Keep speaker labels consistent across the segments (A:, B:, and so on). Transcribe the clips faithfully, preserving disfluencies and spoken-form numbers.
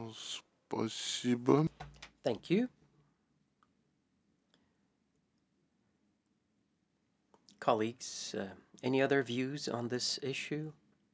A: Спасибо.
B: Thank you. Colleagues, uh, any other views on this issue?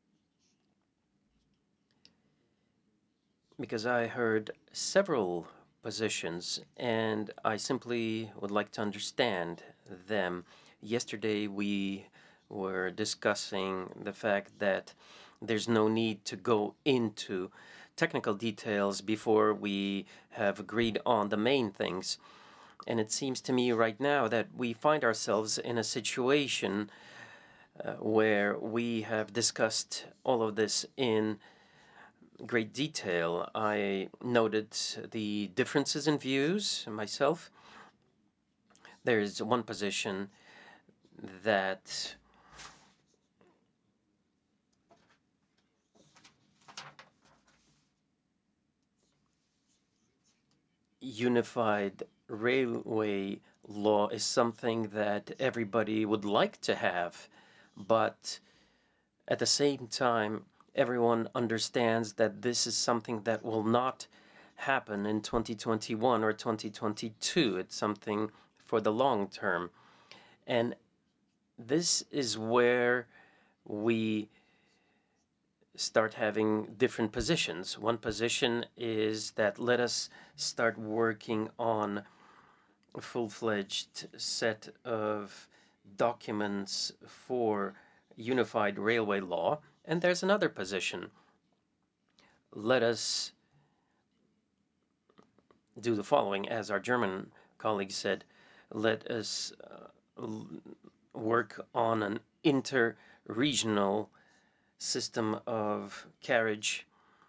B: Because I heard several positions and I simply would like to understand them. Yesterday we were discussing the fact that there's no need to go into technical details before we have agreed on the main things. And it seems to me right now that we find ourselves in a situation uh, where we have discussed all of this in great detail. I noted the differences in views myself. There's one position that unified railway law is something that everybody would like to have, but at the same time, everyone understands that this is something that will not happen in twenty twenty-one or twenty twenty-two. It's something for the long term. And this is where we start having different positions. One position is that let us start working on a full-fledged set of documents for unified railway law. And there's another position. Let us do the following, as our German colleague said, let us uh, work on an inter-regional system of carriage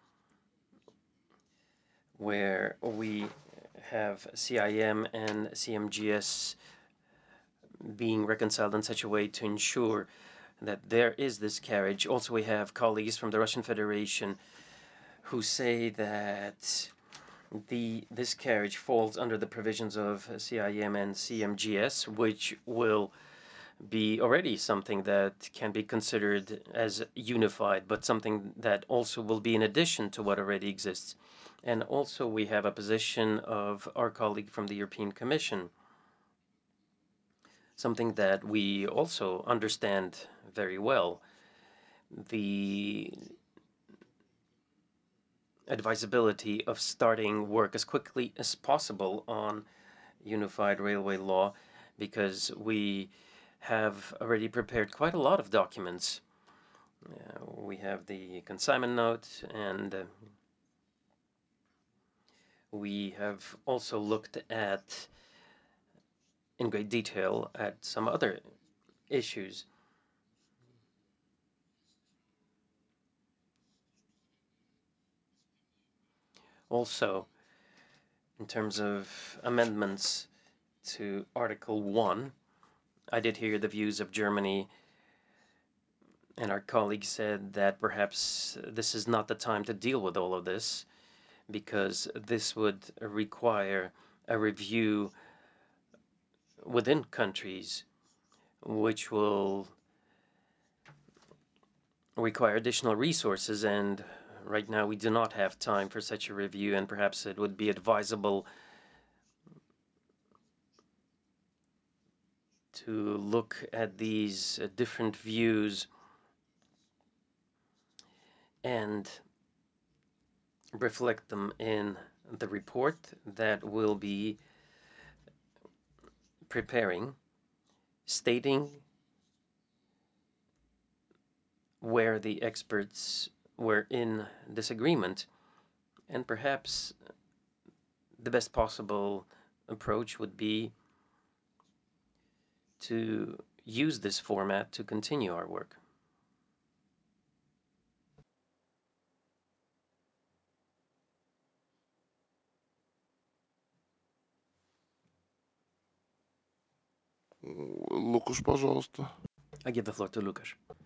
B: where we have C I M and C M G S being reconciled in such a way to ensure that there is this carriage. Also, we have colleagues from the Russian Federation who say that the this carriage falls under the provisions of C I M and C M G S, which will be already something that can be considered as unified, but something that also will be in addition to what already exists. And also we have a position of our colleague from the European Commission, something that we also understand very well. The advisability of starting work as quickly as possible on unified railway law, because we have already prepared quite a lot of documents. Uh, we have the consignment note, and uh, we have also looked at in great detail at some other issues. Also, in terms of amendments to Article one, I did hear the views of Germany, and our colleague said that perhaps this is not the time to deal with all of this because this would require a review within countries, which will require additional resources, and right now we do not have time for such a review, and perhaps it would be advisable to look at these uh, different views and reflect them in the report that we'll be preparing, stating where the experts were in disagreement, and perhaps the best possible approach would be to use this format to continue our work.
A: Лукаш, пожалуйста.
B: I give the floor to Lucas.